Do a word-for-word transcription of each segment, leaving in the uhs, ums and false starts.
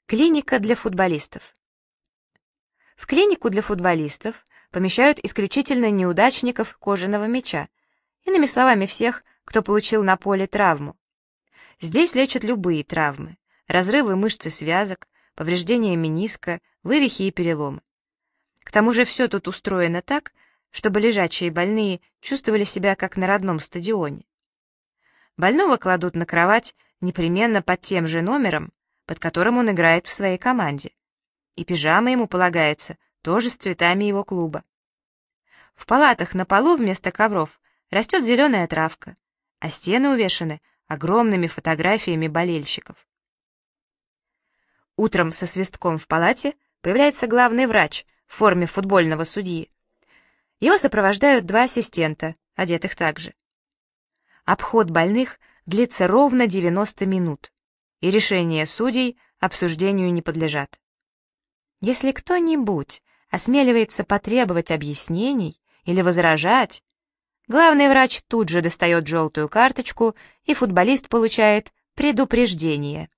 Клиника для футболистов. В клинику для футболистов помещают исключительно неудачников кожаного мяча, иными словами, всех, кто получил на поле травму. Здесь лечат любые травмы: разрывы мышц и связок, повреждения мениска, вывихи и переломы. К тому же все тут устроено так, чтобы лежачие больные чувствовали себя как на родном стадионе. Больного кладут на кровать непременно под тем же номером, под которым он играет в своей команде, и пижама ему полагается тоже с цветами его клуба. В палатах на полу вместо ковров растет зеленая травка, а стены увешаны огромными фотографиями болельщиков. Утром со свистком в палате появляется главный врач в форме футбольного судьи. Его сопровождают два ассистента, одетых так же. Обход больных длится ровно девяносто минут, и решения судей обсуждению не подлежат. Если кто-нибудь осмеливается потребовать объяснений или возражать, главный врач тут же достает желтую карточку, и футболист получает предупреждение.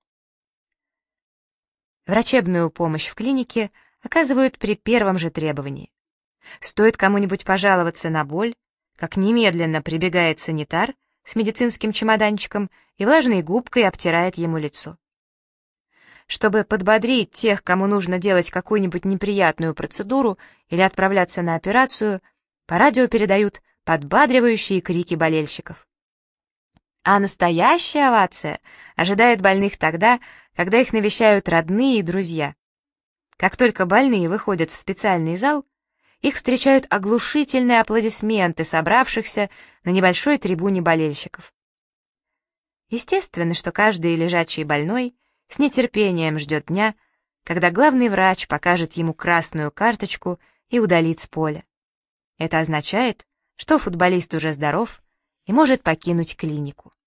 Врачебную помощь в клинике оказывают при первом же требовании. Стоит кому-нибудь пожаловаться на боль, как немедленно прибегает санитар с медицинским чемоданчиком и влажной губкой обтирает ему лицо. Чтобы подбодрить тех, кому нужно делать какую-нибудь неприятную процедуру или отправляться на операцию, по радио передают подбадривающие крики болельщиков. А настоящая овация ожидает больных тогда, когда их навещают родные и друзья. Как только больные выходят в специальный зал, их встречают оглушительные аплодисменты собравшихся на небольшой трибуне болельщиков. Естественно, что каждый лежачий больной с нетерпением ждет дня, когда главный врач покажет ему красную карточку и удалит с поля. Это означает, что футболист уже здоров и может покинуть клинику.